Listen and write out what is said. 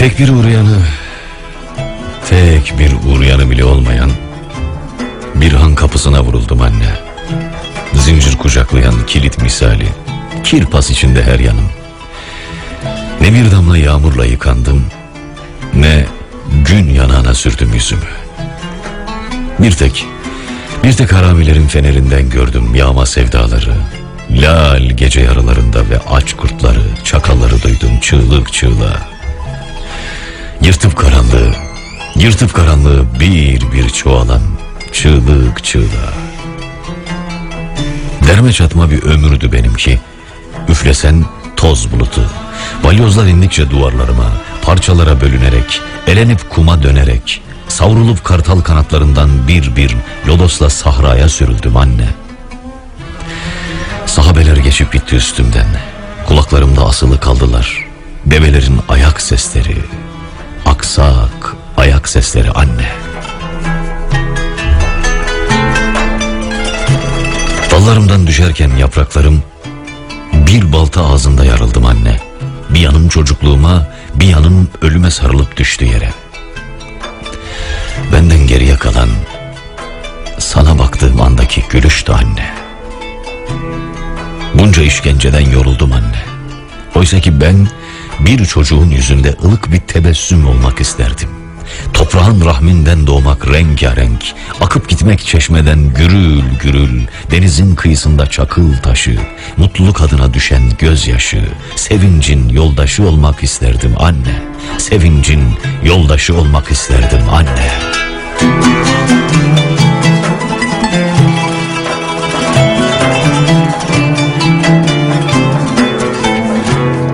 Tek bir uğrayanı bile olmayan bir han kapısına vuruldum anne. Zincir kucaklayan kilit misali, kirpas içinde her yanım. Ne bir damla yağmurla yıkandım, ne gün yanağına sürdüm yüzümü. Bir tek haramilerin fenerinden gördüm yağma sevdaları. Lal gece yarılarında ve aç kurtları, çakalları duydum çığlık çığlığa. Yırtıp karanlığı bir çoğalan çığlık çığlığa. Derme çatma bir ömürdü benimki. Üflesen toz bulutu. Balyozlar indikçe duvarlarıma, parçalara bölünerek, elenip kuma dönerek, savrulup kartal kanatlarından bir lodosla sahraya sürüldüm anne. Sahabeler geçip gitti üstümden. Kulaklarımda asılı kaldılar develerin ayak sesleri, aksak ayak sesleri anne. Dallarımdan düşerken yapraklarım, bir balta ağzında yarıldım anne. Bir yanım çocukluğuma, bir yanım ölüme sarılıp düştü yere. Benden geriye kalan sana baktığım andaki gülüştü anne. Bunca işkenceden yoruldum anne. Oysa ki ben bir çocuğun yüzünde ılık bir tebessüm olmak isterdim. Toprağın rahminden doğmak rengarenk, akıp gitmek çeşmeden gürül gürül, denizin kıyısında çakıl taşı, mutluluk adına düşen gözyaşı, sevincin yoldaşı olmak isterdim anne. Sevincin yoldaşı olmak isterdim anne.